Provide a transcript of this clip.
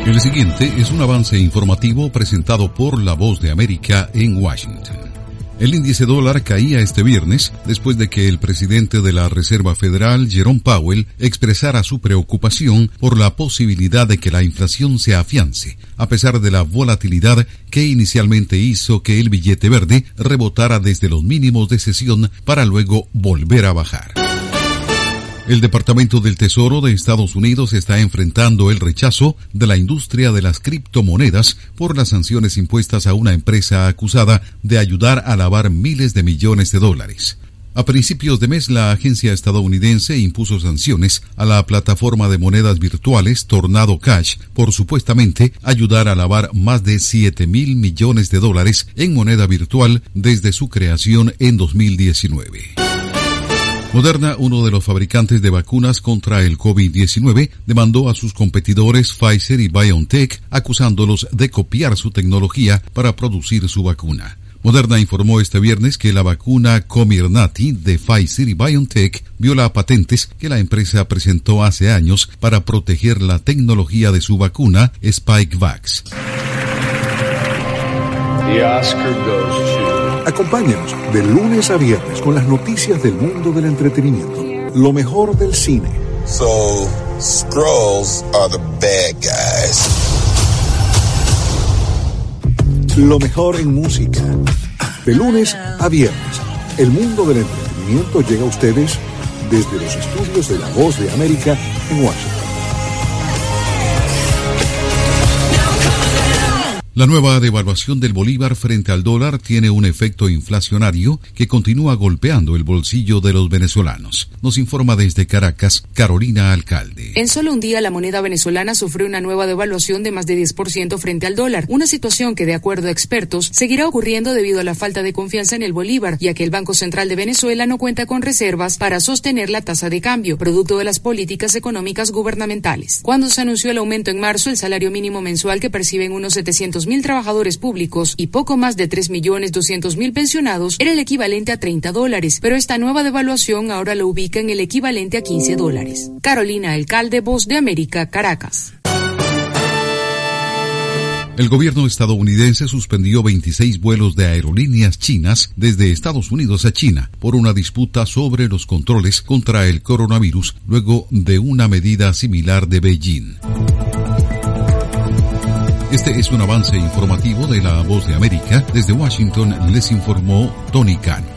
El siguiente es un avance informativo presentado por La Voz de América en Washington. El índice dólar caía este viernes después de que el presidente de la Reserva Federal, Jerome Powell, expresara su preocupación por la posibilidad de que la inflación se afiance, a pesar de la volatilidad que inicialmente hizo que el billete verde rebotara desde los mínimos de sesión para luego volver a bajar. El Departamento del Tesoro de Estados Unidos está enfrentando el rechazo de la industria de las criptomonedas por las sanciones impuestas a una empresa acusada de ayudar a lavar miles de millones de dólares. A principios de mes, la agencia estadounidense impuso sanciones a la plataforma de monedas virtuales Tornado Cash por supuestamente ayudar a lavar más de 7.000 millones de dólares en moneda virtual desde su creación en 2019. Moderna, uno de los fabricantes de vacunas contra el COVID-19, demandó a sus competidores Pfizer y BioNTech, acusándolos de copiar su tecnología para producir su vacuna. Moderna informó este viernes que la vacuna Comirnaty de Pfizer y BioNTech viola patentes que la empresa presentó hace años para proteger la tecnología de su vacuna Spikevax. The Oscar goes to... Acompáñanos de lunes a viernes con las noticias del mundo del entretenimiento. Lo mejor del cine. So, Skrulls are the bad guys. Lo mejor en música. De lunes a viernes, el mundo del entretenimiento llega a ustedes desde los estudios de La Voz de América en Washington. La nueva devaluación del bolívar frente al dólar tiene un efecto inflacionario que continúa golpeando el bolsillo de los venezolanos. Nos informa desde Caracas, Carolina Alcalde. En solo un día, la moneda venezolana sufrió una nueva devaluación de más de 10% frente al dólar, una situación que, de acuerdo a expertos, seguirá ocurriendo debido a la falta de confianza en el bolívar, ya que el Banco Central de Venezuela no cuenta con reservas para sostener la tasa de cambio, producto de las políticas económicas gubernamentales. Cuando se anunció el aumento en marzo, el salario mínimo mensual que perciben unos 700,000 trabajadores públicos y poco más de 3.200.000 pensionados era el equivalente a $30, pero esta nueva devaluación ahora lo ubica en el equivalente a $15. Carolina Alcalde, Voz de América, Caracas. El gobierno estadounidense suspendió 26 vuelos de aerolíneas chinas desde Estados Unidos a China por una disputa sobre los controles contra el coronavirus luego de una medida similar de Beijing. Este es un avance informativo de La Voz de América. Desde Washington les informó Tony Cano.